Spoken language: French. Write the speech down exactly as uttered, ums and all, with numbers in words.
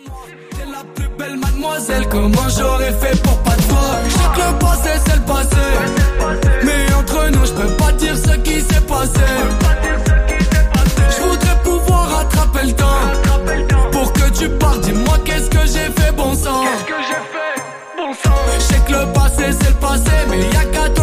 T'es la plus belle mademoiselle, comment j'aurais fait pour pas te voir? Je sais que le passé c'est le passé, mais entre nous je peux pas dire ce qui s'est passé. Je voudrais pouvoir rattraper le temps pour que tu partes, dis-moi qu'est-ce que j'ai fait bon sang. Je sais que le passé c'est le passé, mais y'a qu'à toi